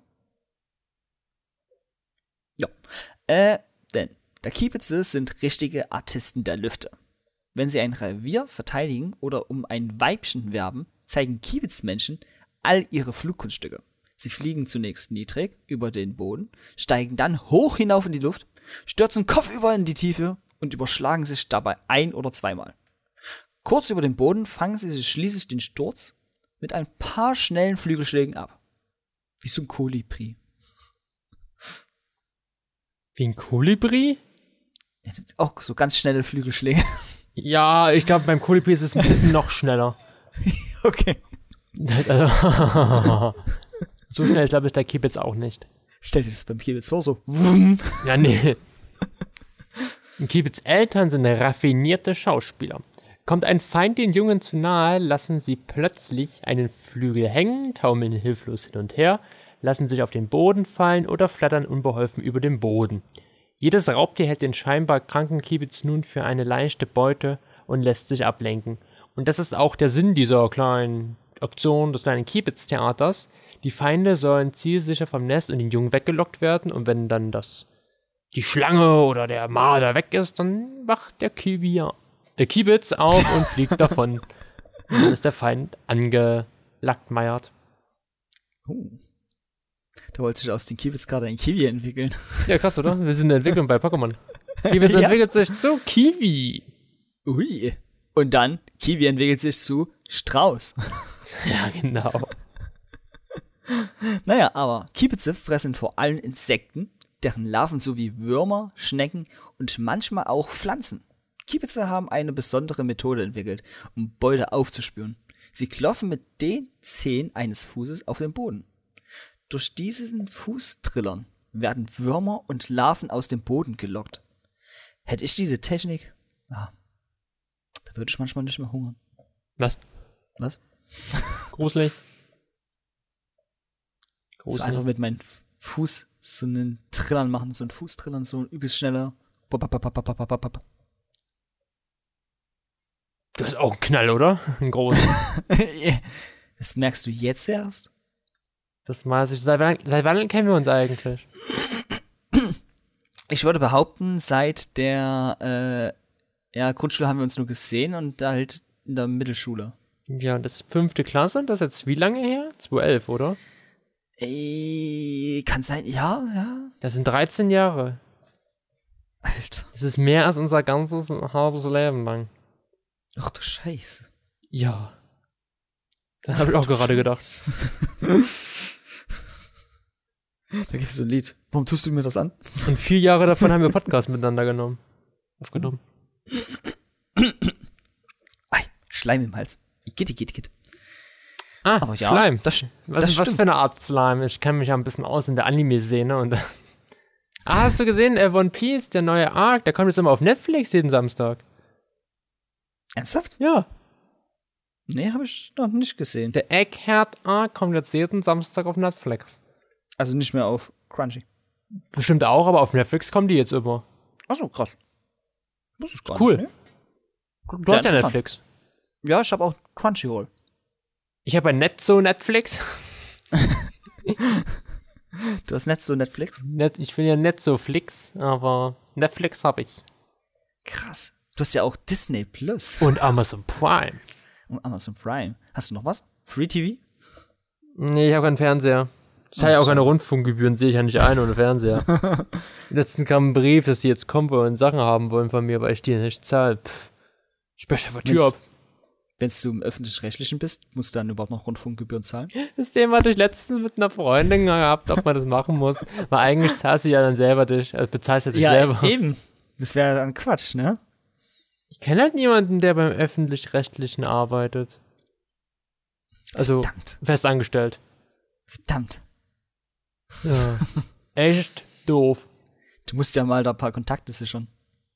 Ja. Äh, denn der Kiebitze sind richtige Artisten der Lüfte. Wenn sie ein Revier verteidigen oder um ein Weibchen werben, zeigen Kiebitzmenschen all ihre Flugkunststücke. Sie fliegen zunächst niedrig über den Boden, steigen dann hoch hinauf in die Luft, stürzen kopfüber in die Tiefe und überschlagen sich dabei ein- oder zweimal. Kurz über dem Boden fangen sie sich schließlich den Sturz mit ein paar schnellen Flügelschlägen ab. Wie so ein Kolibri. Wie ein Kolibri? Auch so ganz schnelle Flügelschläge. Ja, ich glaube, beim Kolibri ist es ein bisschen noch schneller. Okay. Also, so schnell, glaube ich, der Kiebitz auch nicht. Stell dir das beim Kiebitz vor, so. Wumm. Ja, nee. Kiebitz Eltern sind raffinierte Schauspieler. Kommt ein Feind den Jungen zu nahe, lassen sie plötzlich einen Flügel hängen, taumeln hilflos hin und her, lassen sich auf den Boden fallen oder flattern unbeholfen über den Boden. Jedes Raubtier hält den scheinbar kranken Kiebitz nun für eine leichte Beute und lässt sich ablenken. Und das ist auch der Sinn dieser kleinen Aktion des kleinen Kiebitz-Theaters. Die Feinde sollen zielsicher vom Nest und den Jungen weggelockt werden, und wenn dann das die Schlange oder der Marder weg ist, dann wacht der Kiwi, der Kiebitz auf und fliegt davon. Und dann ist der Feind angelackmeiert. Oh. Da wollte sich aus den Kiebitz gerade ein Kiwi entwickeln. Ja, krass, oder? Wir sind in der Entwicklung bei Pokémon. Kiebitz Ja. entwickelt sich zu Kiwi. Ui. Und dann, Kiwi entwickelt sich zu Strauß. Ja, genau. Naja, aber Kiebitze fressen vor allem Insekten, deren Larven sowie Würmer, Schnecken und manchmal auch Pflanzen. Kiebitze haben eine besondere Methode entwickelt, um Beute aufzuspüren. Sie klopfen mit den Zehen eines Fußes auf den Boden. Durch diesen Fußtrillern werden Würmer und Larven aus dem Boden gelockt. Hätte ich diese Technik, ja, da würde ich manchmal nicht mehr hungern. Was? Was? Gruselig. So Gruselig. einfach mit meinem Fuß so einen Trillern machen, so einen Fußtrillern, so ein übelst schneller. Du hast auch einen Knall, oder? Einen großen. Das merkst du jetzt erst? Das weiß ich. Seit wann, seit wann kennen wir uns eigentlich? Ich würde behaupten, seit der äh, ja, Grundschule haben wir uns nur gesehen und halt in der Mittelschule. Ja, und das ist fünfte Klasse, das ist jetzt wie lange her? zweitausendelf, oder? Ey, kann sein, ja, ja. Das sind dreizehn Jahre. Alter. Das ist mehr als unser ganzes halbes Leben lang. Ach du Scheiße. Ja. Das habe ich auch gerade gedacht. Da gibt es so ein Lied. Warum tust du mir das an? Und vier Jahre davon haben wir Podcast miteinander genommen. Aufgenommen. Ei, Schleim im Hals. Igitt, igitt, igitt. Ah, Aber ja, Schleim. Das, Was, das was stimmt. für eine Art Slime? Ich kenne mich ja ein bisschen aus in der Anime-Szene. Und ah, hast du gesehen, äh, One Piece, der neue Arc, der kommt jetzt immer auf Netflix jeden Samstag. Ernsthaft? Ja. Nee, habe ich noch nicht gesehen. Der Egghead Arc kommt jetzt jeden Samstag auf Netflix. Also nicht mehr auf Crunchy. Bestimmt auch, aber auf Netflix kommen die jetzt immer. Achso, krass. Das ist gar Cool. nicht, ne? Du hast ja interessant. Netflix. Ja, ich habe auch Crunchyroll. Ich habe ein Netzo Netflix. Du hast nicht so Netflix? Net, ich bin ja Netzo Flix, aber Netflix habe ich. Krass. Du hast ja auch Disney Plus Und Amazon Prime. und Amazon Prime. Hast du noch was? Free T V? Nee, ich habe keinen Fernseher. Ich zahle ja auch keine Rundfunkgebühren, sehe ich ja nicht ein ohne Fernseher. Letztens kam ein Brief, dass die jetzt kommen wollen und Sachen haben wollen von mir, weil ich die nicht zahle. Pff. Spreche vor Tür ab. Wenn du im Öffentlich-Rechtlichen bist, musst du dann überhaupt noch Rundfunkgebühren zahlen? Das Thema hatte ich letztens mit einer Freundin gehabt, ob man das machen muss. Weil eigentlich zahlst du ja dann selber dich, also bezahlst du dich selber. eben. Das wäre dann Quatsch, ne? Ich kenne halt niemanden, der beim Öffentlich-Rechtlichen arbeitet. Also Verdammt. festangestellt. Verdammt. Ja. Echt doof. Du musst ja mal da ein paar Kontakte sichern.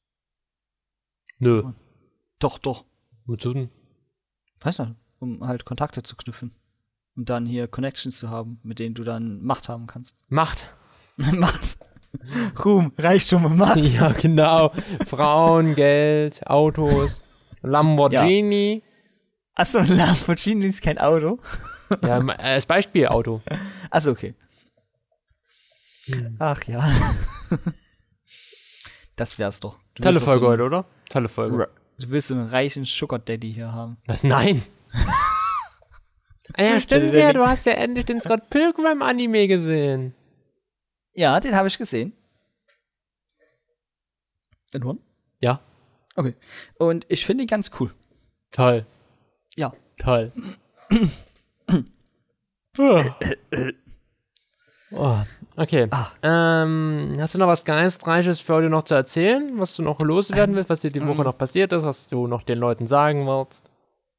Nö. Doch, doch. Wozu denn? Weißt du, um halt Kontakte zu knüpfen. Und dann hier Connections zu haben, mit denen du dann Macht haben kannst. Macht. Macht. Ruhm, Reichtum und Macht. Ja, genau. Frauen, Geld, Autos, Lamborghini. Achso, ein Lamborghini ist kein Auto. Ja, ja als Beispiel Auto. Achso, okay. Ach ja. Das wär's doch. Du Tolle willst doch Folge so heute, oder? Tolle Folge. einen, Du willst so einen reichen Sugar Daddy hier haben. Was? Nein. Ah ja, stimmt ja, du hast ja endlich den Scott Pilgrim beim Anime gesehen. Ja, den habe ich gesehen. Den Horn? Ja. Okay. Und ich finde ihn ganz cool. Toll. Ja. Toll. Oh, okay. Ah. Ähm, hast du noch was Geistreiches für heute noch zu erzählen? Was du noch loswerden willst, was dir die Woche noch passiert ist, was du noch den Leuten sagen willst?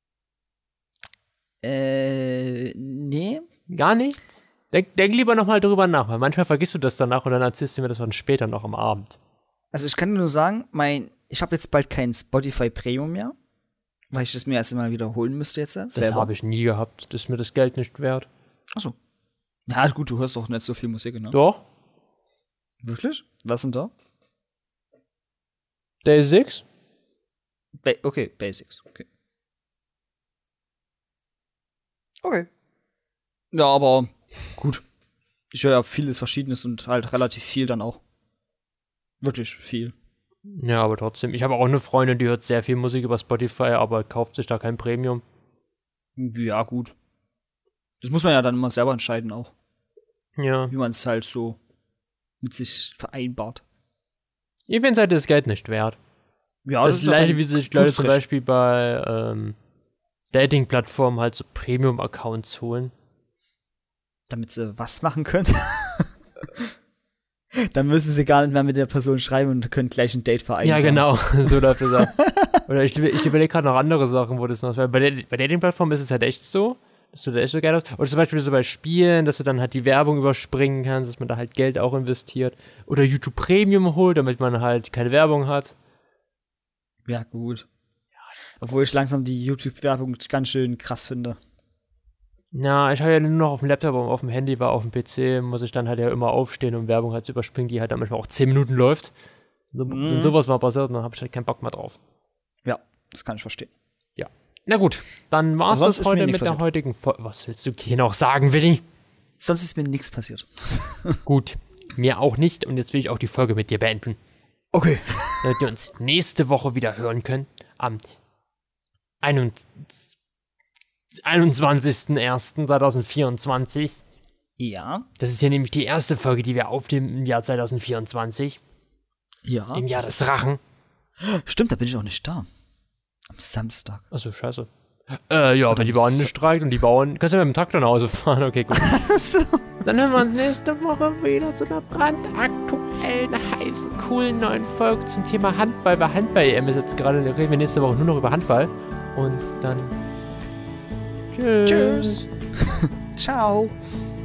Äh, nee. Gar nichts? Denk, denk lieber nochmal drüber nach, weil manchmal vergisst du das danach und dann erzählst du mir das dann später noch am Abend. Also ich kann nur sagen, mein, ich habe jetzt bald kein Spotify Premium mehr, weil ich das mir erst mal wiederholen müsste jetzt. Das selber. habe ich nie gehabt. Das ist mir das Geld nicht wert. Achso. Ja, gut, du hörst doch nicht so viel Musik, ne? Doch. Wirklich? Was denn da? Day six? Ba- okay, Basics, okay. Okay. Ja, aber gut. Ich höre ja vieles Verschiedenes und halt relativ viel dann auch. Wirklich viel. Ja, aber trotzdem. Ich habe auch eine Freundin, die hört sehr viel Musik über Spotify, aber kauft sich da kein Premium. Ja, gut. Das muss man ja dann immer selber entscheiden auch. Ja. Wie man es halt so mit sich vereinbart. Ich finde es halt das Geld nicht wert. Ja, das, das gleiche, wie sich Leute zum Recht. Beispiel bei ähm, Dating-Plattformen halt so Premium-Accounts holen. Damit sie was machen können. Dann müssen sie gar nicht mehr mit der Person schreiben und können gleich ein Date vereinbaren. Ja, genau. So läuft das ab. Oder ich, ich überlege gerade noch andere Sachen, wo das noch ist. Weil bei, der, bei Dating-Plattformen ist es halt echt so, Das sieht echt so geil aus. Oder zum Beispiel so bei Spielen, dass du dann halt die Werbung überspringen kannst, dass man da halt Geld auch investiert. Oder YouTube Premium holt, damit man halt keine Werbung hat. Ja, gut. Obwohl ich langsam die YouTube-Werbung ganz schön krass finde. Ja, ich habe ja nur noch auf dem Laptop und auf dem Handy, weil auf dem P C muss ich dann halt ja immer aufstehen, um Werbung halt zu überspringen, die halt dann manchmal auch zehn Minuten läuft. So, Mhm. Wenn sowas mal passiert, dann habe ich halt keinen Bock mehr drauf. Ja, das kann ich verstehen. Ja. Na gut, dann war's Sonst das ist mir heute nichts mit der passiert. heutigen Folge. Was willst du hier noch sagen, Willi? Sonst ist mir nichts passiert. Gut, mir auch nicht und jetzt will ich auch die Folge mit dir beenden. Okay. Damit wir uns nächste Woche wieder hören können. Am einundzwanzigsten ersten zweitausendvierundzwanzig. Ja. Das ist hier nämlich die erste Folge, die wir aufnehmen im Jahr zweitausendvierundzwanzig. Ja. Im Jahr des Rachen. Stimmt, da bin ich auch nicht da. Am Samstag. Achso, scheiße. Äh, ja, wenn die Bauern nicht streikt und die Bauern... Kannst du ja mit dem Traktor nach Hause fahren? Okay, gut. so. Dann hören wir uns nächste Woche wieder zu einer brandaktuellen, heißen, coolen neuen Folge zum Thema Handball. Weil Handball-E M ist jetzt gerade, reden wir nächste Woche nur noch über Handball. Und dann... Tschüss. Tschüss. Ciao.